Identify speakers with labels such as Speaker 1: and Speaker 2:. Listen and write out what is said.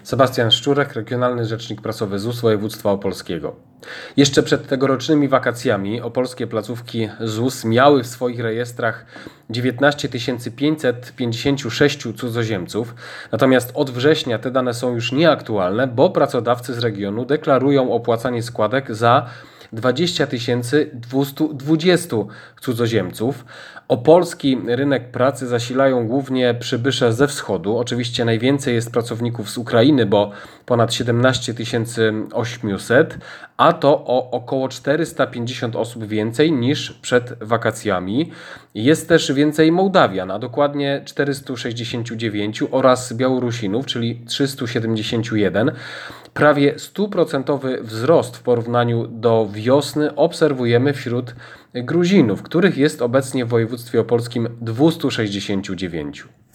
Speaker 1: Sebastian Szczurek, regionalny rzecznik prasowy ZUS województwa opolskiego. Jeszcze przed tegorocznymi wakacjami opolskie placówki ZUS miały w swoich rejestrach 19 556 cudzoziemców, natomiast od września te dane są już nieaktualne, bo pracodawcy z regionu deklarują opłacanie składek za 20 220 cudzoziemców. Opolski rynek pracy zasilają głównie przybysze ze wschodu. Oczywiście najwięcej jest pracowników z Ukrainy, bo ponad 17 800, a to o około 450 osób więcej niż przed wakacjami. Jest też więcej Mołdawian, a dokładnie 469 oraz Białorusinów, czyli 371. Prawie 100% wzrost w porównaniu do wiosny obserwujemy wśród Gruzinów, których jest obecnie w województwie opolskim 269.